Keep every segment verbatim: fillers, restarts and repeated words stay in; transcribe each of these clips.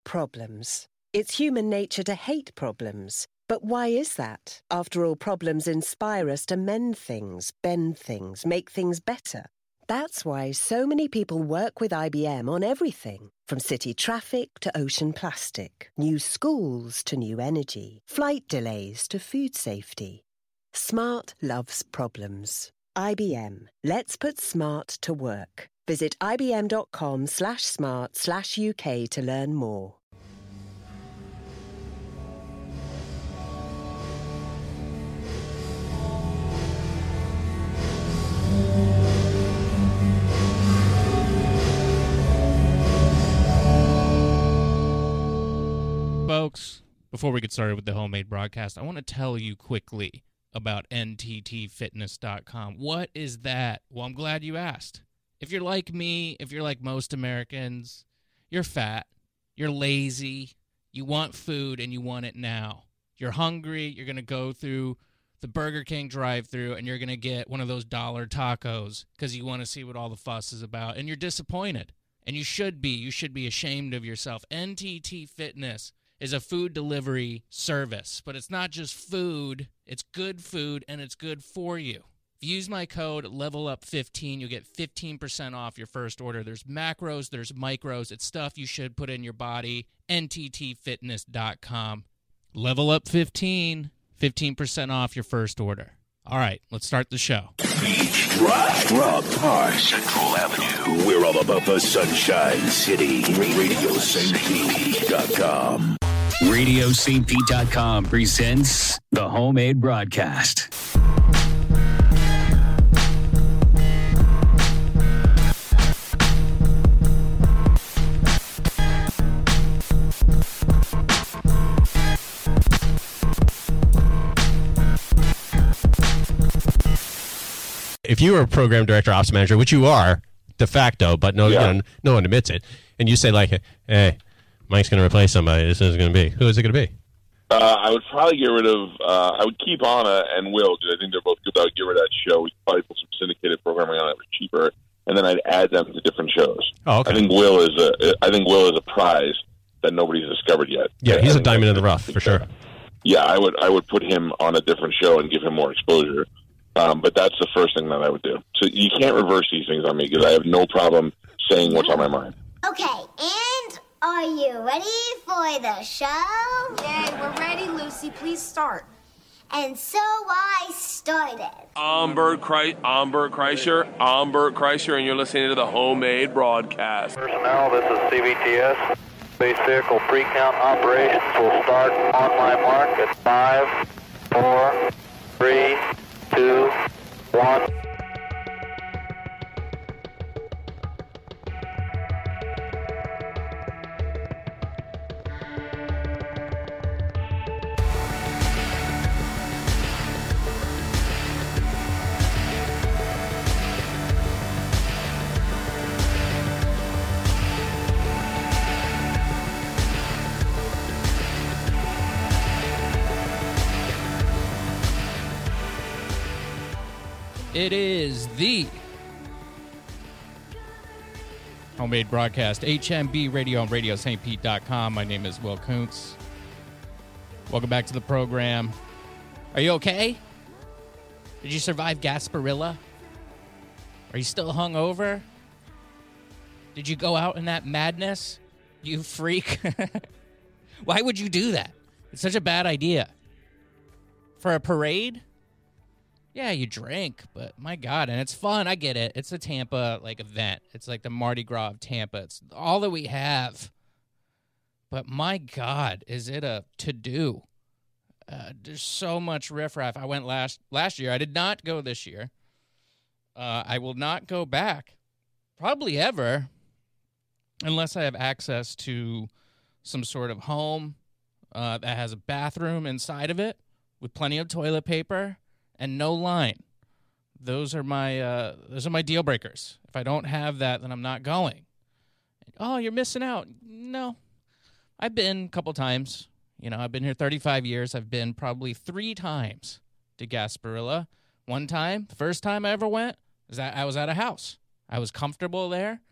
problems. It's human nature to hate problems. But why is that? After all, problems inspire us to mend things, bend things, make things better. That's why so many people work with I B M on everything, from city traffic to ocean plastic, new schools to new energy, flight delays to food safety. Smart loves problems. I B M. Let's put smart to work. Visit ibm.com slash smart slash UK to learn more. Folks, before we get started with the homemade broadcast, I want to tell you quickly about N T T fitness dot com. What is that? Well, I'm glad you asked. If you're like me, if you're like most Americans, you're fat, you're lazy, you want food, and you want it now. You're hungry, you're going to go through the Burger King drive-thru, and you're going to get one of those dollar tacos because you want to see what all the fuss is about, and you're disappointed. And you should be. You should be ashamed of yourself. N T T Fitness is a food delivery service, but it's not just food. It's good food, and it's good for you. If you use my code level up fifteen, you'll get fifteen percent off your first order. There's macros, there's micros. It's stuff you should put in your body. N T T fitness dot com. level up fifteen, fifteen percent off your first order. All right, let's start the show. Beach Drive, Rock Park, Central Avenue. We're all about the Sunshine City. radio st p dot com. radio st p dot com presents the homemade broadcast. If you were a program director, ops manager, which you are de facto, but no, yeah. you know, no one admits it, and you say like, "Hey, Mike's going to replace somebody. This is going to be. Who is it going to be?" Uh, I would probably get rid of. Uh, I would keep Anna and Will because I think they're both good. I would get rid of that show. We'd probably put some syndicated programming on it for cheaper, and then I'd add them to different shows. Oh, okay. I think Will is a. I think Will is a prize that nobody's discovered yet. Yeah, he's a diamond in the rough for sure. Yeah, I would. I would put him on a different show and give him more exposure. Um, but that's the first thing that I would do. So you can't reverse these things on me because I have no problem saying what's on my mind. Okay, and are you ready for the show? Yay, we're ready, Lucy. Please start. And so I started. I'm Bert, Kreis- I'm Bert Kreischer. I'm Bert Kreischer, and you're listening to the homemade broadcast. Personnel, this is C B T S. Space Vehicle Pre-Count Operations will start on my mark at five, four, three, two, one. It is the homemade broadcast, H M B Radio on radio st pete dot com. My name is Will Kuntz. Welcome back to the program. Are you okay? Did you survive Gasparilla? Are you still hungover? Did you go out in that madness? You freak. Why would you do that? It's such a bad idea. For a parade? Yeah, you drink, but my God, and it's fun. I get it. It's a Tampa like event. It's like the Mardi Gras of Tampa. It's all that we have. But my God, is it a to-do? Uh, there's so much riffraff. I went last last year. I did not go this year. Uh, I will not go back, probably ever, unless I have access to some sort of home uh, that has a bathroom inside of it with plenty of toilet paper and no line. Those are my uh, those are my deal breakers. If I don't have that, then I'm not going. Oh, you're missing out. No. I've been a couple times. You know, I've been here thirty-five years. I've been probably three times to Gasparilla. One time, the first time I ever went, is that I was at a house. I was comfortable there.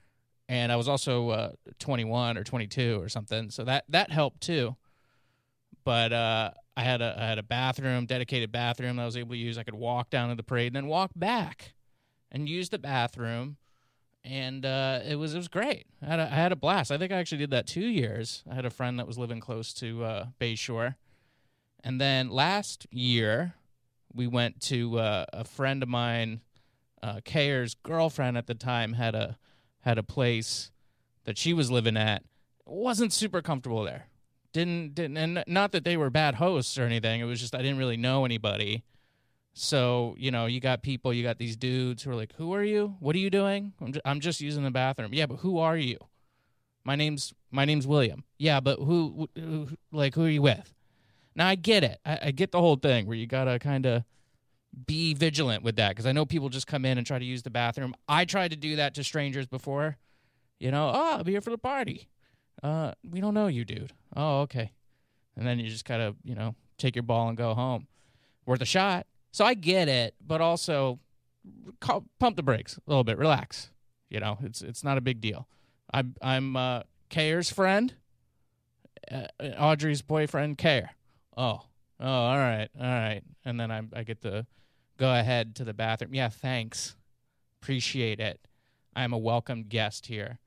and I was also uh, twenty-one or twenty-two or something, so that that helped too. But uh, I had a I had a bathroom, dedicated bathroom that I was able to use. I could walk down to the parade and then walk back, and use the bathroom, and uh, it was it was great. I had a, I had a blast. I think I actually did that two years. I had a friend that was living close to uh, Bayshore, and then last year we went to uh, a friend of mine, uh, Kayer's girlfriend at the time had a had a place that she was living at. Wasn't super comfortable there. Didn't didn't and not that they were bad hosts or anything. It was just I didn't really know anybody. So, you know, you got people, you got these dudes who are like, "Who are you? What are you doing?" I'm just, I'm just using the bathroom. Yeah, but who are you? My name's my name's William. Yeah, but who, who like who are you with? Now I get it. I, I get the whole thing where you gotta kind of be vigilant with that, because I know people just come in and try to use the bathroom. I tried to do that to strangers before. You know, oh, I'll be here for the party. Uh, we don't know you, dude. Oh, okay. And then you just kind of, you know, take your ball and go home. Worth a shot. So I get it, but also call, pump the brakes a little bit. Relax. You know, it's it's not a big deal. I'm I'm uh, Kayer's friend, uh, Audrey's boyfriend, Kayer. Oh, oh, all right, all right. And then I I get to go ahead to the bathroom. Yeah, thanks. Appreciate it. I'm a welcome guest here.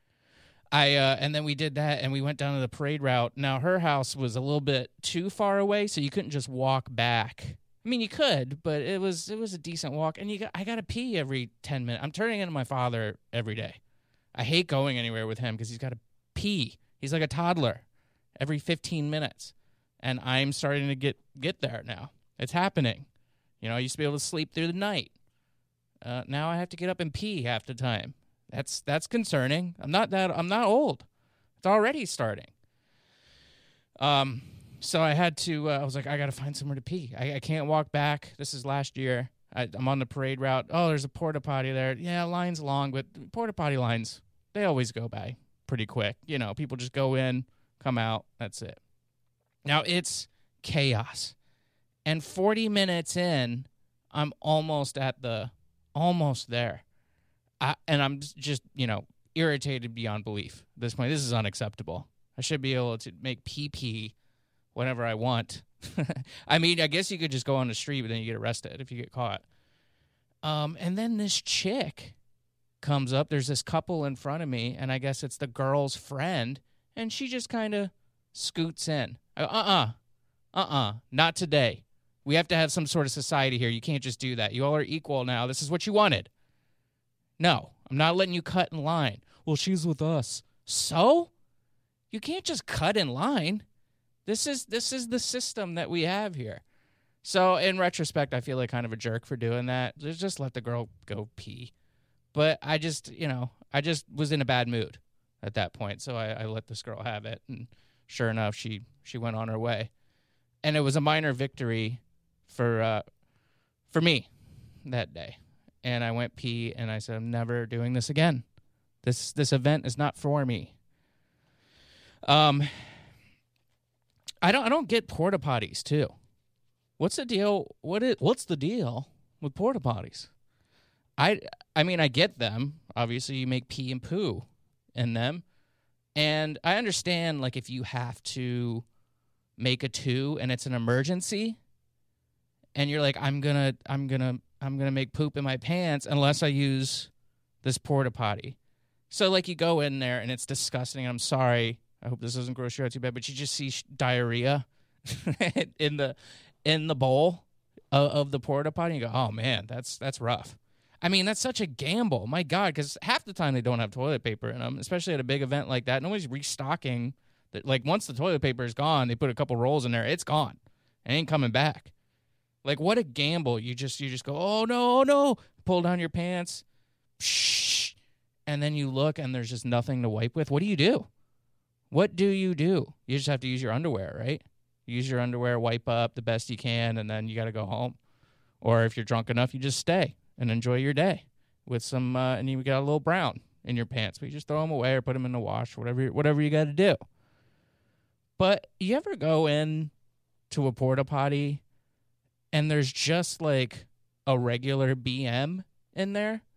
I uh, and then we did that, and we went down to the parade route. Now, her house was a little bit too far away, so you couldn't just walk back. I mean, you could, but it was it was a decent walk, and you got, I got to pee every ten minutes. I'm turning into my father every day. I hate going anywhere with him because he's got to pee. He's like a toddler every fifteen minutes, and I'm starting to get, get there now. It's happening. You know, I used to be able to sleep through the night. Uh, now I have to get up and pee half the time. That's that's concerning. I'm not that I'm not old. It's already starting. Um, so I had to. Uh, I was like, I got to find somewhere to pee. I, I can't walk back. This is last year. I, I'm on the parade route. Oh, there's a porta potty there. Yeah, line's long, but porta potty lines, they always go by pretty quick. You know, people just go in, come out. That's it. Now it's chaos, and forty minutes in, I'm almost at the, almost there. I, and I'm just, you know, irritated beyond belief at this point. This is unacceptable. I should be able to make pee-pee whenever I want. I mean, I guess you could just go on the street, but then you get arrested if you get caught. Um, and then this chick comes up. There's this couple in front of me, and I guess it's the girl's friend, and she just kind of scoots in. I go, uh-uh, uh-uh, not today. We have to have some sort of society here. You can't just do that. You all are equal now. This is what you wanted. No, I'm not letting you cut in line. Well, she's with us. So? You can't just cut in line. This is this is the system that we have here. So, in retrospect, I feel like kind of a jerk for doing that. Just let the girl go pee. But I just, you know, I just was in a bad mood at that point. So I, I let this girl have it. And sure enough, she, she went on her way. And it was a minor victory for uh, for me that day. And I went pee, and I said, I'm never doing this again. This this event is not for me. Um, I don't I don't get porta potties too. What's the deal? What is what's the deal with porta potties? I I mean I get them. Obviously, you make pee and poo in them, and I understand like if you have to make a two and it's an emergency, and you're like I'm gonna I'm gonna. I'm going to make poop in my pants unless I use this porta potty. So, like, you go in there, and it's disgusting. I'm sorry. I hope this doesn't gross you out too bad, but you just see sh- diarrhea in the in the bowl of, of the porta potty. And you go, oh, man, that's that's rough. I mean, that's such a gamble. My God, because half the time they don't have toilet paper in them, especially at a big event like that. Nobody's restocking. Like, once the toilet paper is gone, they put a couple rolls in there. It's gone. It ain't coming back. Like, what a gamble. You just you just go, oh, no, no. Pull down your pants. Shh. And then you look, and there's just nothing to wipe with. What do you do? What do you do? You just have to use your underwear, right? Use your underwear, wipe up the best you can, and then you got to go home. Or if you're drunk enough, you just stay and enjoy your day with some, uh, and you got a little brown in your pants. But you just throw them away or put them in the wash, whatever, whatever you got to do. But you ever go in to a porta potty and there's just like a regular B M in there,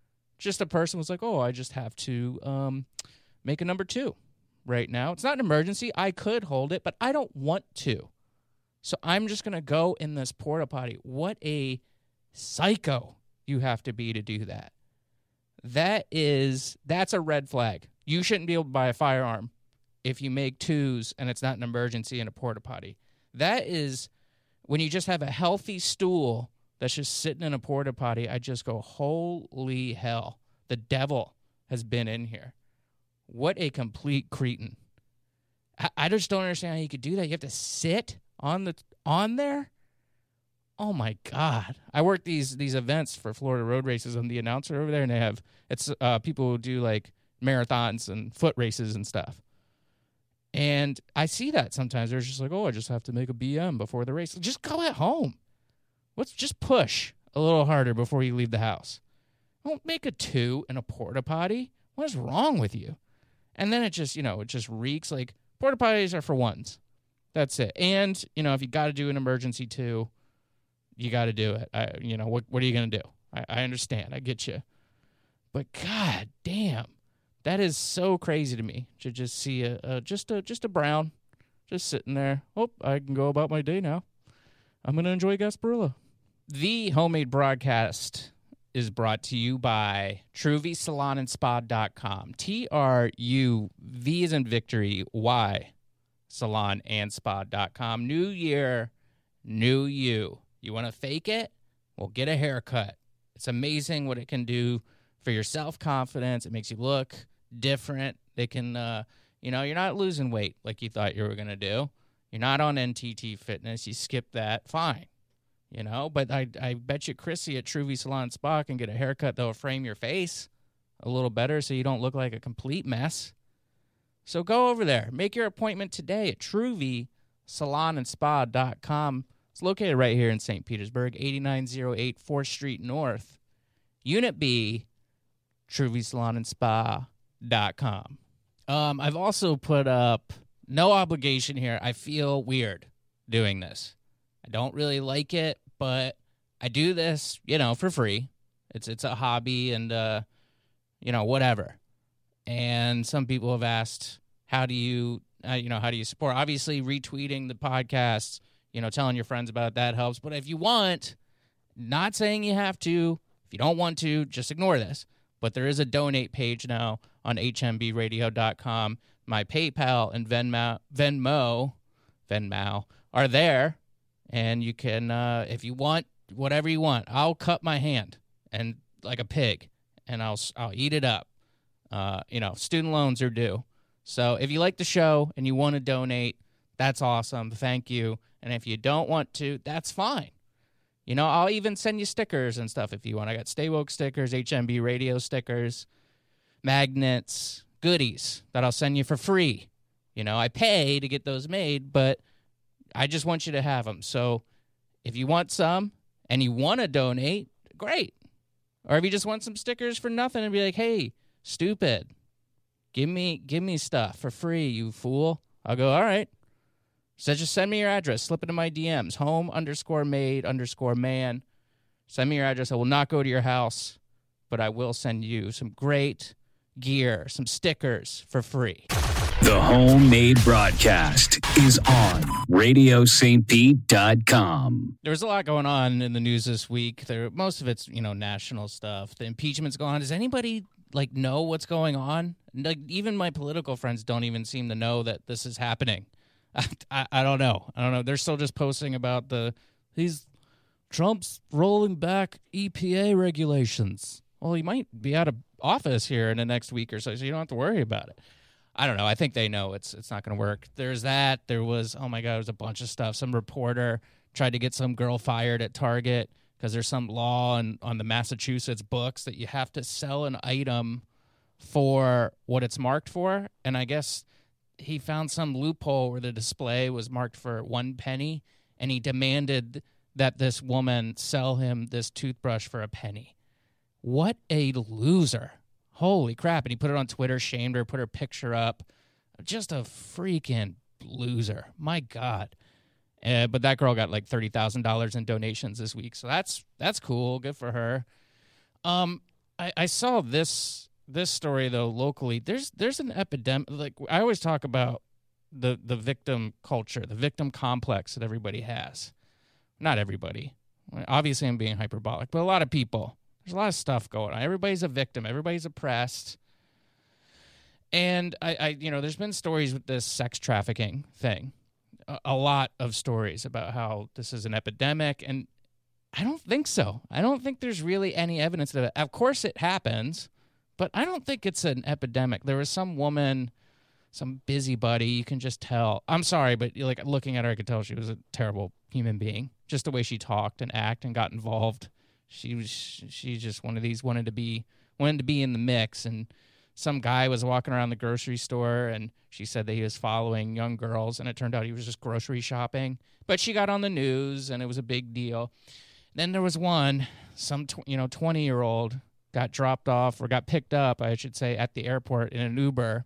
Just a person was like, oh, I just have to um, make a number two right now. It's not an emergency. I could hold it, but I don't want to. So I'm just going to go in this porta potty. What a psycho you have to be to do that. That is, that's a red flag. You shouldn't be able to buy a firearm if you make twos and it's not an emergency in a porta potty. That is, when you just have a healthy stool that's just sitting in a porta potty, I just go, holy hell, the devil has been in here. What a complete cretin. I, I just don't understand how you could do that. You have to sit on the on there? Oh my God. I work these these events for Florida road races. I'm the announcer over there, and they have, it's uh, people who do like marathons and foot races and stuff. And I see that sometimes. They're just like, oh, I just have to make a B M before the race. Just go at home. Let's just push a little harder before you leave the house. Don't make a two in a porta potty. What is wrong with you? And then it just, you know, it just reeks. Like, porta potties are for ones. That's it. And, you know, if you got to do an emergency two, you got to do it. I, you know, what what are you going to do? I, I understand. I get you. But God damn, that is so crazy to me to just see a, a just a just a brown just sitting there. Oh, I can go about my day now. I'm going to enjoy Gasparilla. The Homemade Broadcast is brought to you by Truvy Salon and Spa dot com. T R U V as in victory, Y, Salon and Spa dot com. New year, new you. You want to fake it? Well, get a haircut. It's amazing what it can do for your self-confidence. It makes you look different. They can, uh, you know, you're not losing weight like you thought you were going to do. You're not on N T T Fitness. You skip that. Fine. You know, but I I bet you Chrissy at Truvy Salon and Spa can get a haircut that will frame your face a little better so you don't look like a complete mess. So go over there. Make your appointment today at Truvy Salon and Spa dot com. It's located right here in Saint Petersburg, eighty-nine oh eight fourth Street North. Unit B, Truvy Salon and Spa dot com. Um, I've also put up, no obligation here. I feel weird doing this. I don't really like it, but I do this, you know, for free. It's it's a hobby and, uh, you know, whatever. And some people have asked, how do you, uh, you know, how do you support? Obviously, retweeting the podcast, you know, telling your friends about it, that helps. But if you want, not saying you have to, if you don't want to, just ignore this. But there is a donate page now on H M B radio dot com. My PayPal and Venmo, Venmo, Venmo are there. And you can, uh, if you want, whatever you want, I'll cut my hand and like a pig, and I'll I'll eat it up. Uh, you know, student loans are due. So if you like the show and you want to donate, that's awesome. Thank you. And if you don't want to, that's fine. You know, I'll even send you stickers and stuff if you want. I got Stay Woke stickers, H M B radio stickers, magnets, goodies that I'll send you for free. You know, I pay to get those made, but I just want you to have them. So if you want some and you want to donate, great. Or if you just want some stickers for nothing and be like, hey, stupid, give me give me stuff for free, you fool. I'll go, all right. So just send me your address. Slip it in my D Ms. Home underscore made underscore man. Send me your address. I will not go to your house, but I will send you some great gear, some stickers for free. The Homemade Broadcast is on radio st pete dot com. There's a lot going on in the news this week. There, most of it's, you know, national stuff. The impeachment's going on. Does anybody, like, know what's going on? Like, even my political friends don't even seem to know that this is happening. I, I, I don't know. I don't know. They're still just posting about the, he's, Trump's rolling back E P A regulations. Well, he might be out of office here in the next week or so, so you don't have to worry about it. I don't know. I think they know it's it's not going to work. There's that. There was, oh my God, there was a bunch of stuff. Some reporter tried to get some girl fired at Target because there's some law on, on the Massachusetts books that you have to sell an item for what it's marked for. And I guess he found some loophole where the display was marked for one penny, and he demanded that this woman sell him this toothbrush for a penny. What a loser. Holy crap. And he put it on Twitter, shamed her, put her picture up. Just a freaking loser. My God. Uh, but that girl got like thirty thousand dollars in donations this week. So that's that's cool. Good for her. Um, I, I saw this this story though locally. There's there's an epidemic. Like I always talk about the the victim culture, the victim complex that everybody has. Not everybody. Obviously, I'm being hyperbolic, but a lot of people. There's a lot of stuff going on. Everybody's a victim. Everybody's oppressed. And I, I you know, there's been stories with this sex trafficking thing. A, a lot of stories about how this is an epidemic, and I don't think so. I don't think there's really any evidence of it. Of course it happens, but I don't think it's an epidemic. There was some woman, some busybody, you can just tell. I'm sorry, but like looking at her, I could tell she was a terrible human being. Just the way she talked and acted and got involved. She was she's just one of these wanted to be wanted to be in the mix, and some guy was walking around the grocery store, and she said that he was following young girls, and it turned out he was just grocery shopping. But she got on the news, and it was a big deal. Then there was one, some tw- you know twenty-year-old got dropped off or got picked up, I should say, at the airport in an Uber,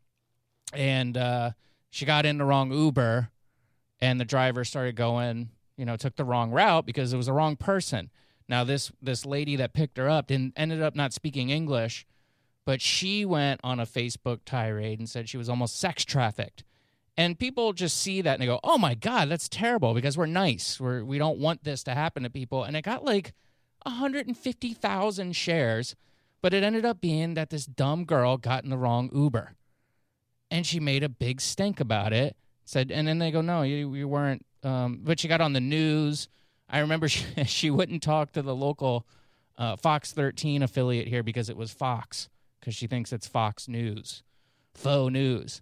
and uh, she got in the wrong Uber, and the driver started going, you know, took the wrong route because it was the wrong person. Now this this lady that picked her up didn't ended up not speaking English, but she went on a Facebook tirade and said she was almost sex trafficked. And people just see that and they go, oh, my God, that's terrible because we're nice. We're, we don't want this to happen to people. And it got like one hundred fifty thousand shares, but it ended up being that this dumb girl got in the wrong Uber. And she made a big stink about it. Said, and then they go, no, you, you weren't. Um, but she got on the news. I remember she, she wouldn't talk to the local uh, Fox thirteen affiliate here because it was Fox, because she thinks it's Fox News, faux news.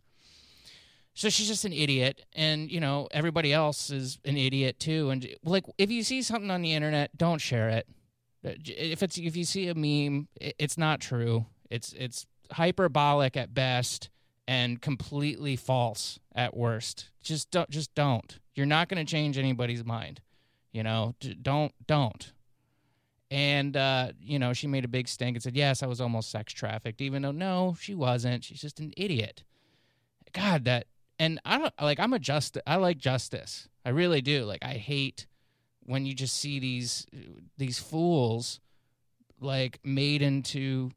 So she's just an idiot, and, you know, everybody else is an idiot, too. And, like, if you see something on the internet, don't share it. If it's if you see a meme, it's not true. It's it's hyperbolic at best and completely false at worst. Just don't. Just don't. You're not going to change anybody's mind. You know, don't, don't. And, uh, you know, she made a big stink and said, yes, I was almost sex trafficked, even though, no, she wasn't. She's just an idiot. God, that. And I don't like, I'm a just, I like justice. I really do. Like, I hate when you just see these, these fools like made into,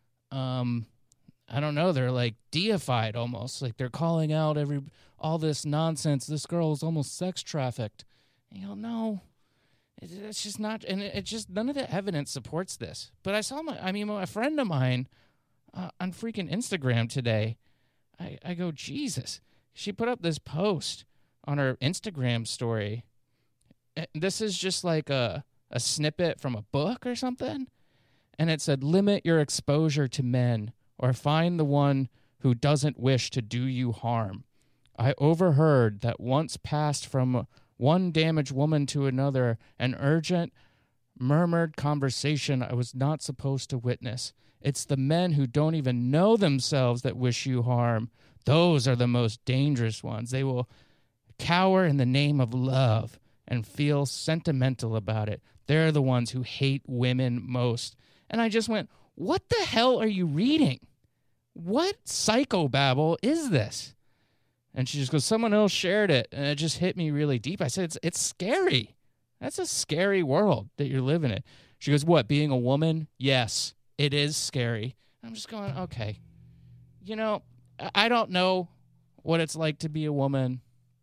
um, I don't know, they're like deified almost. Like they're calling out every, all this nonsense. This girl is almost sex trafficked. And you go, no, it, it's just not, and it, it just, none of the evidence supports this. But I saw my, I mean, a friend of mine uh, on freaking Instagram today, I, I go, Jesus. She put up this post on her Instagram story. This is just like a, a snippet from a book or something. And it said, limit your exposure to men or find the one who doesn't wish to do you harm. I overheard that once passed from one damaged woman to another, an urgent, murmured conversation I was not supposed to witness. It's the men who don't even know themselves that wish you harm. Those are the most dangerous ones. They will cower in the name of love and feel sentimental about it. They're the ones who hate women most. And I just went, what the hell are you reading? What psychobabble is this? And she just goes, someone else shared it, and it just hit me really deep. I said, it's, it's scary. That's a scary world that you're living in. She goes, what, being a woman? Yes, it is scary. I'm just going, okay. You know, I don't know what it's like to be a woman.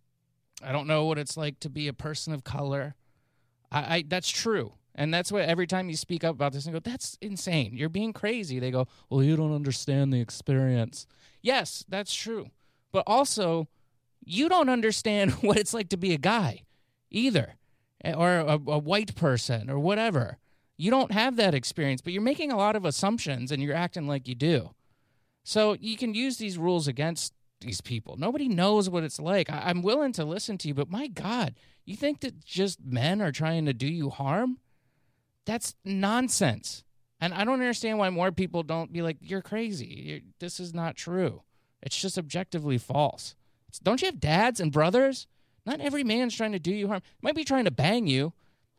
I don't know what it's like to be a person of color. I, I that's true. And that's what every time you speak up about this and go, that's insane. You're being crazy. They go, well, you don't understand the experience. Yes, that's true. But also, you don't understand what it's like to be a guy either, or a, a white person or whatever. You don't have that experience, but you're making a lot of assumptions and you're acting like you do. So you can use these rules against these people. Nobody knows what it's like. I- I'm willing to listen to you, but my God, you think that just men are trying to do you harm? That's nonsense. And I don't understand why more people don't be like, you're crazy. You're, this is not true. It's just objectively false. It's, don't you have dads and brothers? Not every man's trying to do you harm. Might be trying to bang you.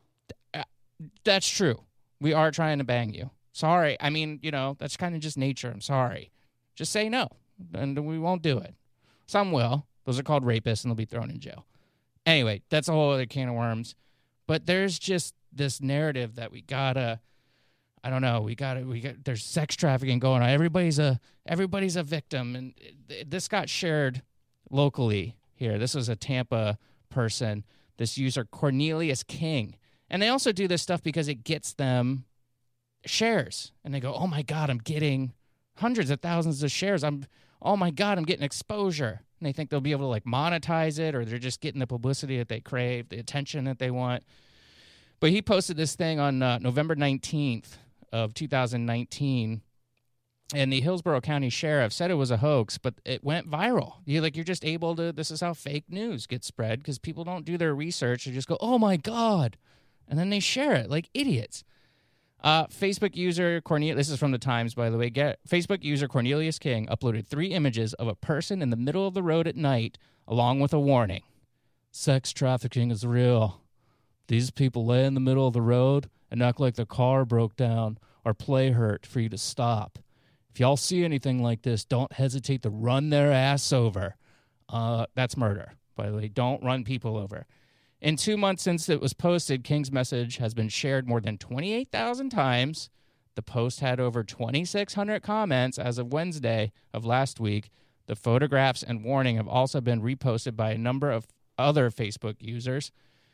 That's true. We are trying to bang you. Sorry. I mean, you know, that's kind of just nature. I'm sorry. Just say no, and we won't do it. Some will. Those are called rapists, and they'll be thrown in jail. Anyway, that's a whole other can of worms. But there's just this narrative that we gotta, I don't know. We got it. We got there's sex trafficking going on. Everybody's a everybody's a victim, and this got shared locally here. This was a Tampa person. This user Cornelius King, and they also do this stuff because it gets them shares, and they go, "Oh my God, I'm getting hundreds of thousands of shares. I'm oh my God, I'm getting exposure." And they think they'll be able to like monetize it, or they're just getting the publicity that they crave, the attention that they want. But he posted this thing on uh, November nineteenth of two thousand nineteen, and the Hillsborough County Sheriff said it was a hoax, but it went viral. You like you're just able to. This is how fake news gets spread because people don't do their research. They just go, "Oh my God," and then they share it like idiots. Uh, Facebook user Cornelius. This is from the Times, by the way. Get, Facebook user Cornelius King uploaded three images of a person in the middle of the road at night, along with a warning: "Sex trafficking is real. These people lay in the middle of the road and act like their car broke down or play hurt for you to stop. If y'all see anything like this, don't hesitate to run their ass over." Uh, that's murder, by the way. Don't run people over. In two months since it was posted, King's message has been shared more than twenty-eight thousand times. The post had over twenty-six hundred comments as of Wednesday of last week. The photographs and warning have also been reposted by a number of other Facebook users.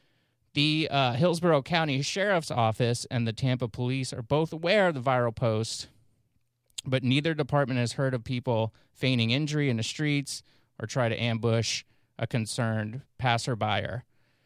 The uh, Hillsborough County Sheriff's Office and the Tampa Police are both aware of the viral post, but neither department has heard of people feigning injury in the streets or try to ambush a concerned passerby.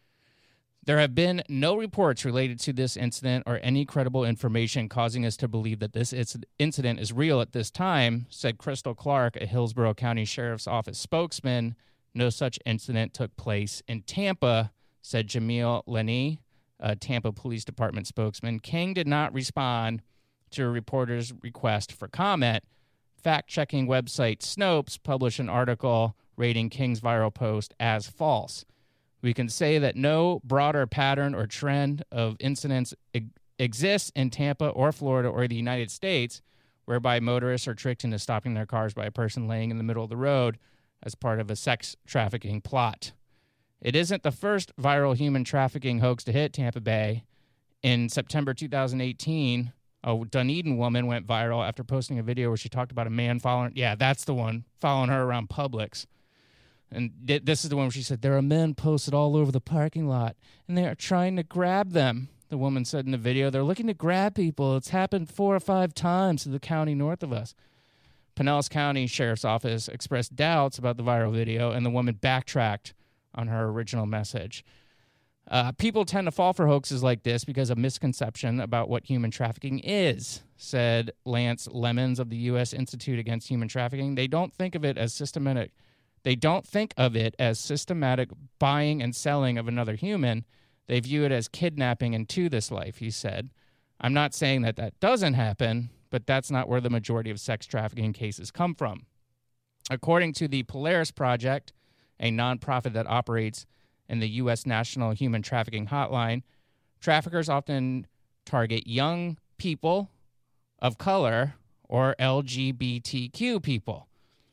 There have been no reports related to this incident or any credible information causing us to believe that this incident is real at this time, said Crystal Clark, a Hillsborough County Sheriff's Office spokesman. No such incident took place in Tampa, said Jamil Lenny, a Tampa Police Department spokesman. King did not respond to a reporter's request for comment. Fact-checking website Snopes published an article rating King's viral post as false. We can say that no broader pattern or trend of incidents e- exists in Tampa or Florida or the United States whereby motorists are tricked into stopping their cars by a person laying in the middle of the road as part of a sex trafficking plot. It isn't the first viral human trafficking hoax to hit Tampa Bay. In September two thousand eighteen, a Dunedin woman went viral after posting a video where she talked about a man following, yeah, that's the one, following her around Publix. And this is the one where she said, "There are men posted all over the parking lot, and they are trying to grab them." The woman said in the video, "They're looking to grab people. It's happened four or five times to the county north of us." Pinellas County Sheriff's Office expressed doubts about the viral video, and the woman backtracked on her original message. Uh, people tend to fall for hoaxes like this because of misconception about what human trafficking is, said Lance Lemons of the U S Institute Against Human Trafficking. They don't think of it as systematic. They don't think of it as systematic buying and selling of another human. They view it as kidnapping into this life, he said. I'm not saying that that doesn't happen, but that's not where the majority of sex trafficking cases come from. According to the Polaris Project, a nonprofit that operates in the U S National Human Trafficking Hotline, traffickers often target young people of color or L G B T Q people.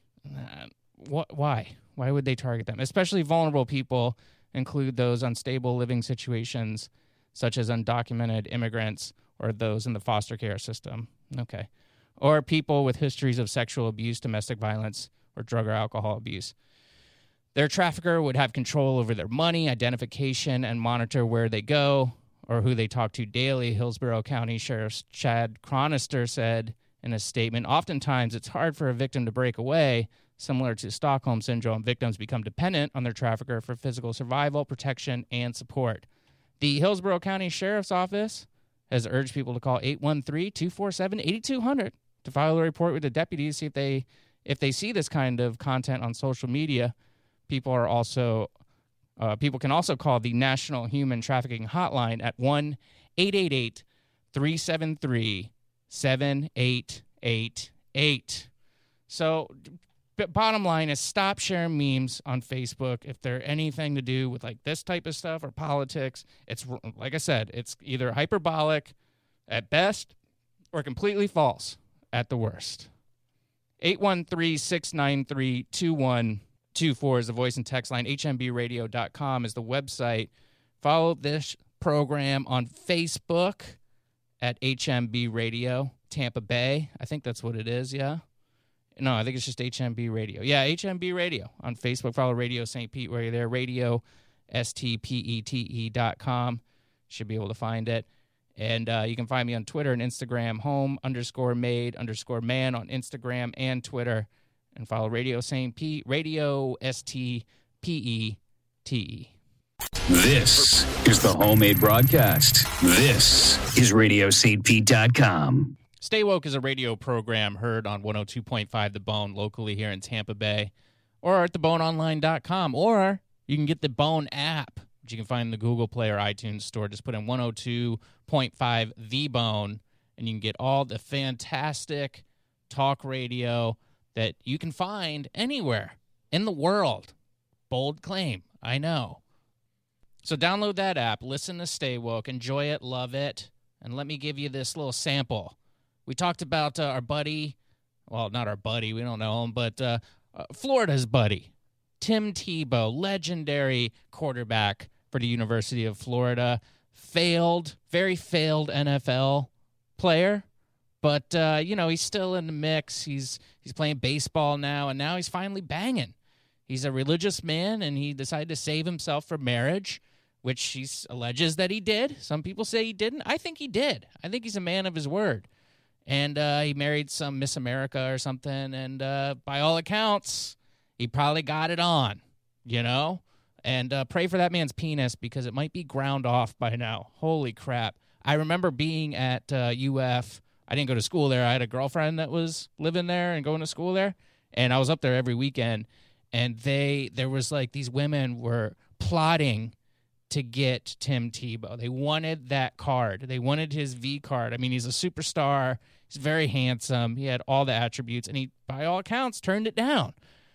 Uh, wh- why? Why would they target them? Especially vulnerable people include those unstable living situations, such as undocumented immigrants or those in the foster care system. Okay. Or people with histories of sexual abuse, domestic violence, or drug or alcohol abuse. Their trafficker would have control over their money, identification, and monitor where they go or who they talk to daily, Hillsborough County Sheriff Chad Chronister said in a statement. Oftentimes, it's hard for a victim to break away. Similar to Stockholm Syndrome, victims become dependent on their trafficker for physical survival, protection, and support. The Hillsborough County Sheriff's Office has urged people to call eight one three, two four seven, eight two zero zero to file a report with the deputies, see if they if they see this kind of content on social media. People are also uh, people can also call the National Human Trafficking Hotline at one eight eight eight, three seven three, seven eight eight eight. So, but bottom line is, stop sharing memes on Facebook if they're anything to do with like this type of stuff or politics. It's like I said, it's either hyperbolic at best or completely false at the worst. eight one three, six nine three, two one two four is the voice and text line. H M B radio dot com is the website. Follow this program on Facebook at H M B Radio Tampa Bay. I think that's what it is, yeah? No, I think it's just H M B Radio. Yeah, H M B Radio on Facebook. Follow Radio Saint Pete where you're there. Radio, S T P E T E dot com. Should be able to find it. And uh, you can find me on Twitter and Instagram, home underscore made underscore man on Instagram and Twitter. And follow Radio Saint Pete, Radio S T P E T E. This is the Homemade Broadcast. This is Radio Saint Pete dot com. Stay Woke is a radio program heard on one oh two point five The Bone locally here in Tampa Bay, or at the bone online dot com, or you can get the Bone app, which you can find in the Google Play or iTunes store. Just put in one oh two point five The Bone, and you can get all the fantastic talk radio that you can find anywhere in the world. Bold claim, I know. So download that app, listen to Stay Woke, enjoy it, love it, and let me give you this little sample. We talked about uh, our buddy, well, not our buddy, we don't know him, but uh, uh, Florida's buddy, Tim Tebow, legendary quarterback for the University of Florida, failed, very failed N F L player, but, uh, you know, he's still in the mix. He's he's playing baseball now, and now he's finally banging. He's a religious man, and he decided to save himself for marriage, which he alleges that he did. Some people say he didn't. I think he did. I think he's a man of his word. And uh, he married some Miss America or something, and uh, by all accounts, he probably got it on, you know? And uh, pray for that man's penis because it might be ground off by now. Holy crap. I remember being at uh, U F. I didn't go to school there. I had a girlfriend that was living there and going to school there, and I was up there every weekend. And they, there was like these women were plotting to get Tim Tebow. They wanted that card. They wanted his V card. I mean, he's a superstar. He's very handsome. He had all the attributes, and he, by all accounts, turned it down.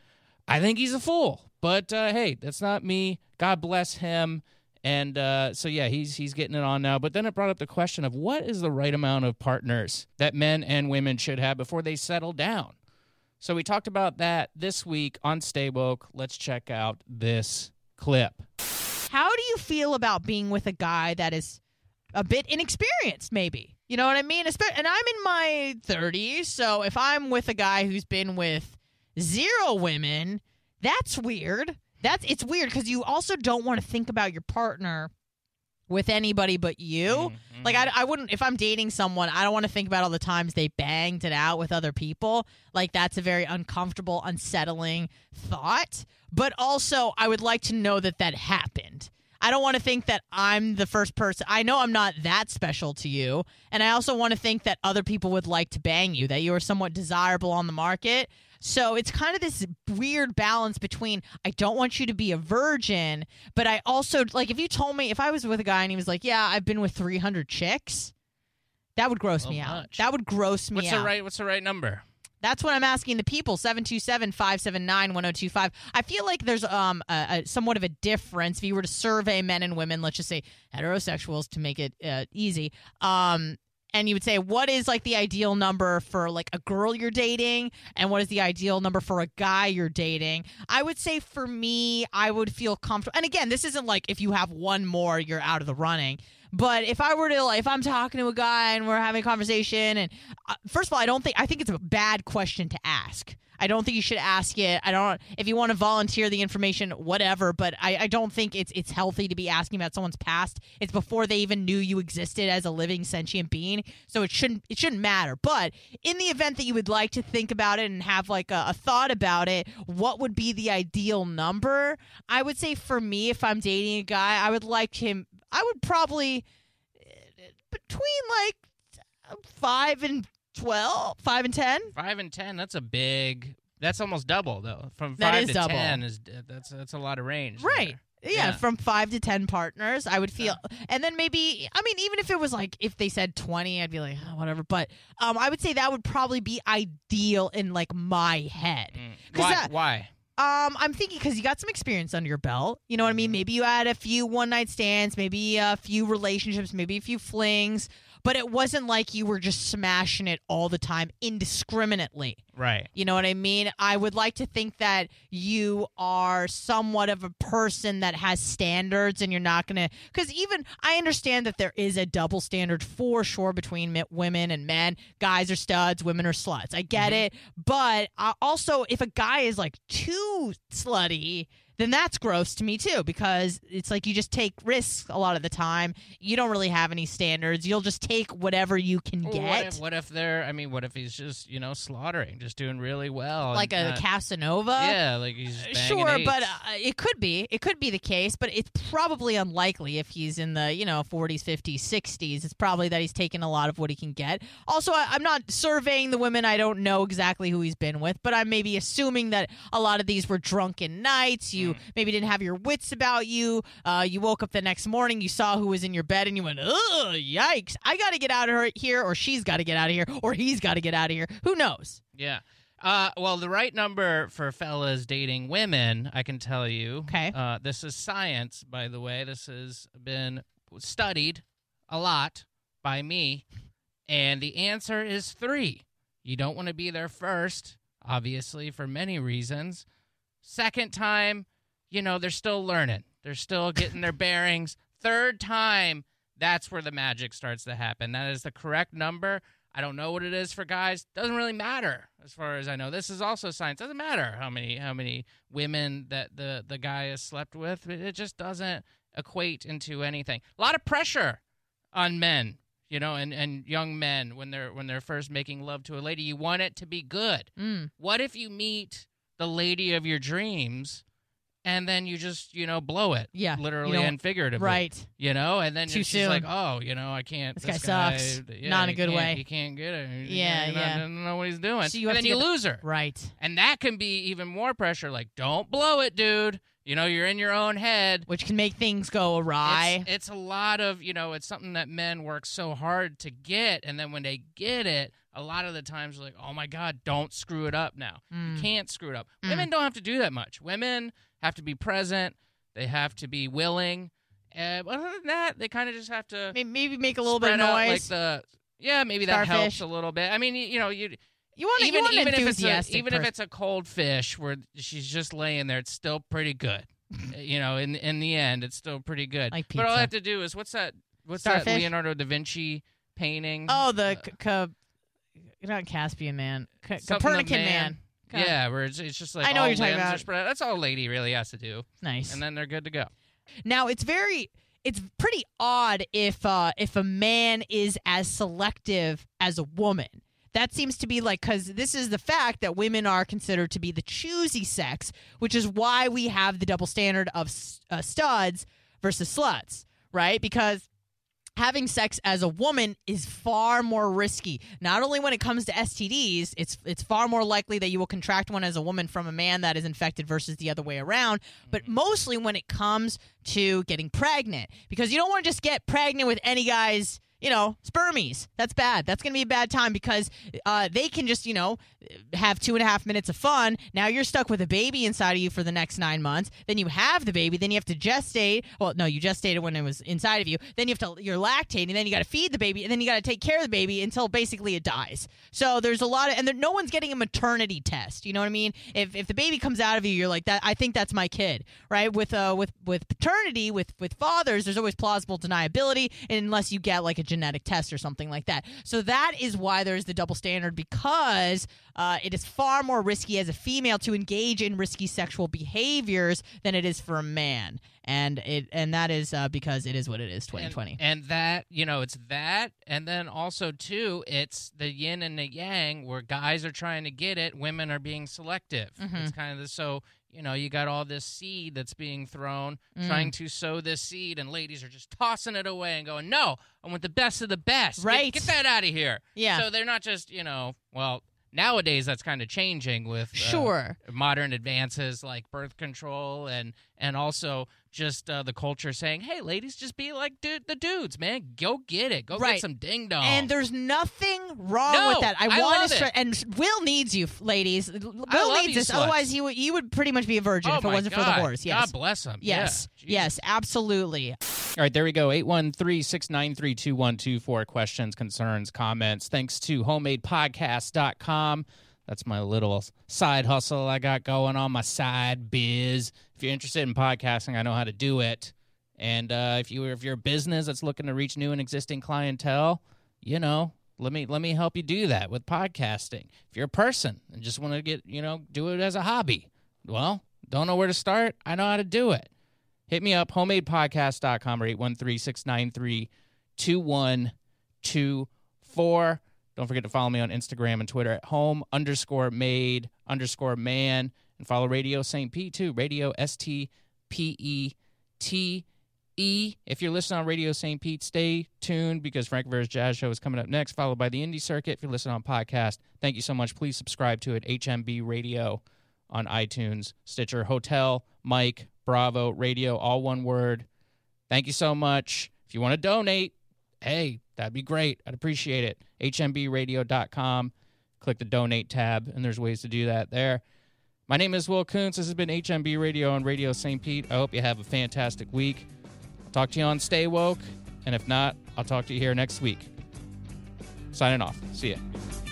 I think he's a fool, but uh, hey, that's not me. God bless him. And uh, so, yeah, he's he's getting it on now. But then it brought up the question of what is the right amount of partners that men and women should have before they settle down. So we talked about that this week on Stay Woke. Let's check out this clip. How do you feel about being with a guy that is a bit inexperienced, maybe? You know what I mean? And I'm in my thirties, so if I'm with a guy who's been with zero women, that's weird. That's It's weird because you also don't want to think about your partner with anybody but you. Mm-hmm. Like, I, I wouldn't, if I'm dating someone, I don't want to think about all the times they banged it out with other people. Like, that's a very uncomfortable, unsettling thought. But also, I would like to know that that happened. I don't want to think that I'm the first person. I know I'm not that special to you. And I also want to think that other people would like to bang you, that you are somewhat desirable on the market. So it's kind of this weird balance between I don't want you to be a virgin, but I also, like, if you told me, if I was with a guy and he was like, yeah, I've been with three hundred chicks, that would gross me out. That would gross me what's out. The right, what's the right number? That's what I'm asking the people, seven two seven, five seven nine, one oh two five. I feel like there's um a, a somewhat of a difference if you were to survey men and women, let's just say heterosexuals to make it uh, easy, um, and you would say, what is like the ideal number for like a girl you're dating, and what is the ideal number for a guy you're dating? I would say for me, I would feel comfortable. And again, this isn't like if you have one more, you're out of the running. But if I were to, like, if I'm talking to a guy and we're having a conversation, and uh, first of all, I don't think, I think it's a bad question to ask. I don't think you should ask it. I don't, if you want to volunteer the information, whatever, but I, I don't think it's it's healthy to be asking about someone's past. It's before they even knew you existed as a living sentient being, so it shouldn't it shouldn't matter. But in the event that you would like to think about it and have like a, a thought about it, what would be the ideal number? I would say for me, if I'm dating a guy, I would like him, I would probably, between like five and twelve, five and ten. Five and ten. That's a big. That's almost double though. From that five is to double. ten is that's that's a lot of range. Right. There. Yeah, Yeah. from five to ten partners, I would feel, and then maybe, I mean, even if it was like, if they said twenty, I'd be like, oh, whatever. But um, I would say that would probably be ideal in like my head. Mm. Why? That, Why? Um, I'm thinking because you got some experience under your belt. You know what I mean? Maybe you had a few one night stands, maybe a few relationships, maybe a few flings. but it wasn't like you were just smashing it all the time indiscriminately. Right. You know what I mean? I would like to think that you are somewhat of a person that has standards and you're not going to, because even I understand that there is a double standard for sure between mi- women and men. Guys are studs, women are sluts. I get Mhm. it. But uh, also, if a guy is like too slutty, then that's gross to me too, because it's like you just take risks a lot of the time. You don't really have any standards. You'll just take whatever you can Well, get. What if, what if they're, I mean, what if he's just, you know, slaughtering, just doing really well? Like and a not- Casanova? Yeah, like he's banging Sure, eights. but uh, it could be. It could be the case, but it's probably unlikely if he's in the, you know, forties, fifties, sixties. It's probably that he's taken a lot of what he can get. Also, I, I'm not surveying the women. I don't know exactly who he's been with, but I'm maybe assuming that a lot of these were drunken nights. You Mm. maybe didn't have your wits about you. Uh, you woke up the next morning, you saw who was in your bed, and you went, ugh, yikes. I got to get out of her- here, or she's got to get out of here, or he's got to get out of here. Who knows? Yeah. Uh, well, the right number for fellas dating women, I can tell you. Okay. Uh, this is science, by the way. This has been studied a lot by me. And the answer is three. You don't want to be there first, obviously, for many reasons. Second time, you know, they're still learning. They're still getting their bearings. Third time, that's where the magic starts to happen. That is the correct number. I don't know what it is for guys. Doesn't really matter as far as I know. This is also science. Doesn't matter how many how many women that the, the guy has slept with. It just doesn't equate into anything. A lot of pressure on men, you know, and, and young men when they're when they're first making love to a lady. You want it to be good. Mm. What if you meet the lady of your dreams and then you just, you know, blow it. Yeah. Literally You know, and figuratively. right. You know, and then Too you're just like, soon. oh, you know, I can't. This guy sucks. yeah, Not in a he good can't- way. He can't get it. He- Yeah, he yeah. doesn't know what he's doing. So you and have then to you get the- lose her. Right. And that can be even more pressure. Like, don't blow it, dude. You know, you're in your own head. Which can make things go awry. It's, it's a lot of, you know, it's something that men work so hard to get. And then when they get it, a lot of the times, like, oh my God, don't screw it up now. Mm. You can't screw it up. Mm. Women don't have to do that much. Women have to be present. They have to be willing. Uh, but other than that, they kind of just have to May- Maybe make a little bit spread of out, noise. like the yeah, maybe that helps Starfish. a little bit. I mean, you, you know, you You want even you want an even if it's a, enthusiastic even if person. it's a cold fish where she's just laying there, it's still pretty good. You know, in in the end, it's still pretty good. Like but all I pizza. have to do is what's that? What's that Starfish? Leonardo da Vinci painting? Oh, the Uh, c- c- not Caspian Man, C- something of Copernican Man. Co- Yeah, where it's, it's just like I know all what you're talking limbs are about. spread out. That's all a lady really has to do, Nice. and then they're good to go. Now it's very, it's pretty odd if uh, if a man is as selective as a woman. That seems to be like, because this is the fact that women are considered to be the choosy sex, which is why we have the double standard of uh, studs versus sluts, right? Because having sex as a woman is far more risky. Not only when it comes to S T Ds, it's it's far more likely that you will contract one as a woman from a man that is infected versus the other way around, but mostly when it comes to getting pregnant. Because you don't want to just get pregnant with any guy's, you know, spermies. That's bad. That's going to be a bad time because uh, they can just, you know, have two and a half minutes of fun. Now you're stuck with a baby inside of you for the next nine months. Then you have the baby. Then you have to gestate. Well, no, you gestated when it was inside of you. Then you have to, you're lactating. Then you got to feed the baby. And then you got to take care of the baby until basically it dies. So there's a lot of, and there, no one's getting a maternity test. You know what I mean? If if the baby comes out of you, you're like, that. I think that's my kid, right? With uh with with paternity, with with fathers, there's always plausible deniability unless you get like a genetic test or something like that. So that is why there's the double standard, because uh, it is far more risky as a female to engage in risky sexual behaviors than it is for a man. And it and that is uh, because it is what it is, twenty twenty. And, and that, you know, it's that, and then also, too, it's the yin and the yang, where guys are trying to get it, women are being selective. Mhm. It's kind of the, so, you know, you got all this seed that's being thrown, Mm. trying to sow this seed, and ladies are just tossing it away and going, no, I want the best of the best. Get- Right. Get, that out of here. Yeah. So they're not just, you know, well, nowadays that's kind of changing with uh, Sure. modern advances like birth control and and also just uh, the culture saying, hey, ladies, just be like dude, the dudes, man. Go get it. Go Right. get some ding dong. And there's nothing wrong No, with that. I, I want love to stress, it. and Will needs you, ladies. Will love needs you this. sluts. Otherwise, he would you would pretty much be a virgin Oh if it my wasn't for the God. horse. Yes. God bless him. Yes. Yeah. Yes. Absolutely. All right, there we go. eight one three, six nine three, two one two four. Questions, concerns, comments. Thanks to homemade podcast dot com. That's my little side hustle I got going on, my side biz. If you're interested in podcasting, I know how to do it. And uh, if you if you're a business that's looking to reach new and existing clientele, you know, let me let me help you do that with podcasting. If you're a person and just want to get, you know, do it as a hobby, well, don't know where to start, I know how to do it. Hit me up, homemade podcast dot com or eight one three, six nine three, two one two four. Don't forget to follow me on Instagram and Twitter at home underscore made underscore man. And follow Radio Saint Pete too, Radio S T P E T E. If you're listening on Radio Saint Pete, stay tuned because Frank Rivera's Jazz Show is coming up next, followed by the Indie Circuit. If you're listening on podcast, thank you so much. Please subscribe to it, H M B Radio on iTunes, Stitcher, Hotel, Mike, Bravo, Radio, all one word. Thank you so much. If you want to donate, hey, that'd be great. I'd appreciate it. H M B radio dot com. Click the donate tab, and there's ways to do that there. My name is Will Kuntz. This has been H M B Radio on Radio Saint Pete. I hope you have a fantastic week. I'll talk to you on Stay Woke, and if not, I'll talk to you here next week. Signing off. See ya.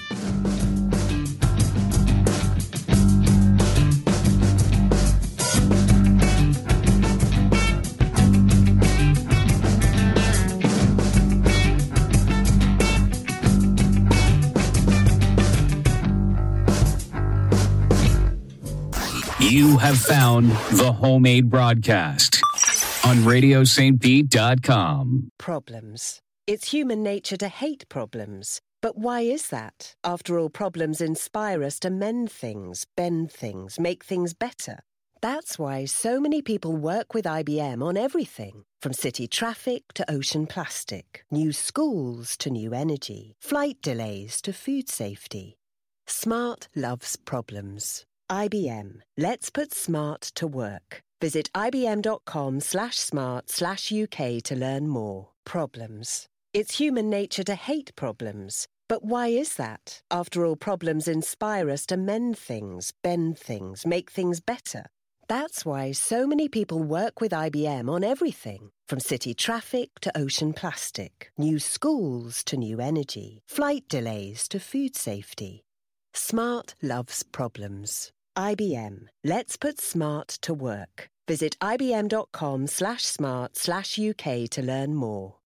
You have found the Homemade Broadcast on radio saint pete dot com. Problems. It's human nature to hate problems. But why is that? After all, problems inspire us to mend things, bend things, make things better. That's why so many people work with I B M on everything. From city traffic to ocean plastic, new schools to new energy, flight delays to food safety. Smart loves problems. I B M. Let's put smart to work. Visit ibm.com slash smart slash UK to learn more. Problems. It's human nature to hate problems. But why is that? After all, problems inspire us to mend things, bend things, make things better. That's why so many people work with I B M on everything. From city traffic to ocean plastic, new schools to new energy, flight delays to food safety. Smart loves problems. I B M. Let's put smart to work. Visit ibm.com slash smart slash UK to learn more.